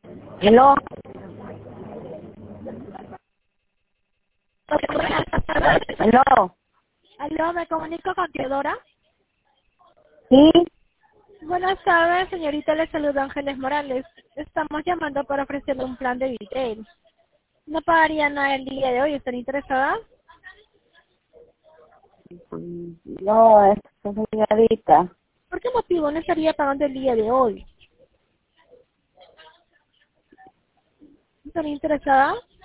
Hello. Hello. Aló, me comunico con Teodora. Sí. Buenas tardes, señorita, le saluda Ángeles Morales. Estamos llamando para ofrecerle un plan de retail. ¿No pagaría nada el día de hoy? ¿Están interesadas? No, señorita. ¿Por qué motivo no estaría pagando el día de hoy? ¿Están interesadas?